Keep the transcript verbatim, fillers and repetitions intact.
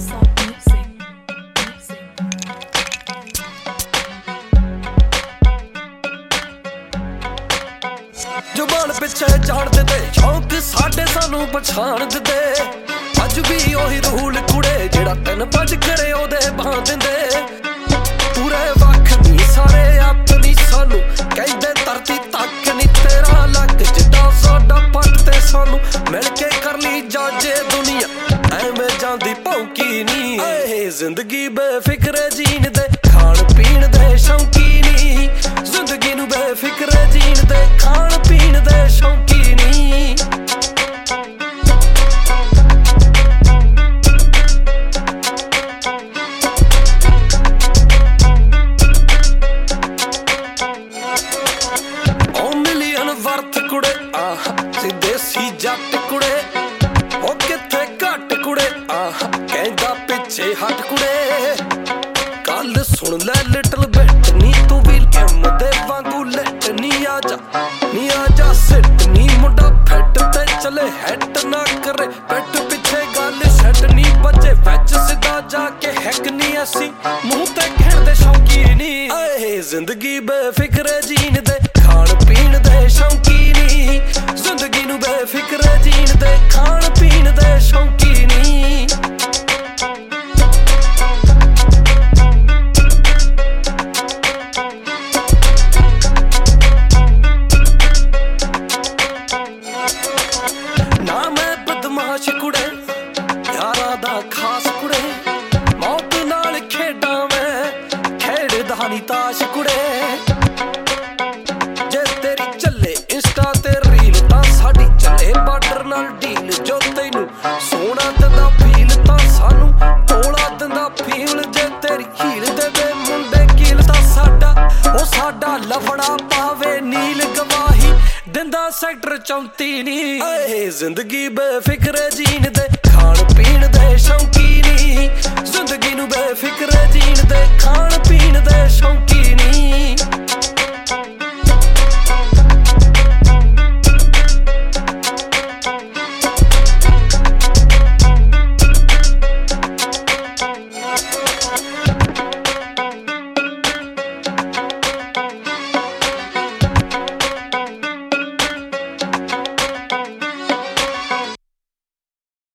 जुबान पिछे जान दे शौक साडे सानू पछाण दे अज भी ओही रूल कुड़े जेड़ा तीन पंज करे ओदे बां दिंदे पूरे वख नी सारे अपनी सानू कहंदे धरती तक नी तेरा लक जिद्दां साडा पट ते सानू मिल के कर ली जाजे दुनिया एवें जांदी भौंकी नी ए जिंदगी बेफिक्र जीण दे खाण पीण दे शौकी नी जिंदगी नू बेफिक्र जीण दे खाण पीण दे शौकी नी वर्थ कुड़े आह देसी जट कुड़े ओ किथे घट कुड़े आह कहंदा पिछे हट कुड़े गल सुन ले लिटल बिट नी तू भी एम दे वांगू लट नी आजा नी आजा सिट नी मुंडा फिट ते चले हैट ना करे पिट पिछे गल सट नी बजे वच सीधा जाके हैक नी असी मुंह ते कहण दे शौकी नी ए जिंदगी बेफिक्र जीण दे खाण पीण दे शौकी नी जिंदगी नू बेफिक्र जीण दे खाण पीण दे शौकी नी ना मैं बदमाश कुड़े यारा दा खास कुड़े मौत नाल खेडां मैं खेड़दा नी ताश कुड़े जो तेनू सोना दिंदा फील तां सानू तोला दिंदा फील जे तेरी हील दे दे मुंडे कील तां साडा ओ साडा लफड़ा पावे नील गवाही दिंदा सैक्टर चौंती नी ए जिंदगी बेफिक्र जीण दे खाण पीण दे शौकी नी जिंदगी नू बेफिक्र जीण दे खाण पीण दे शौकी नी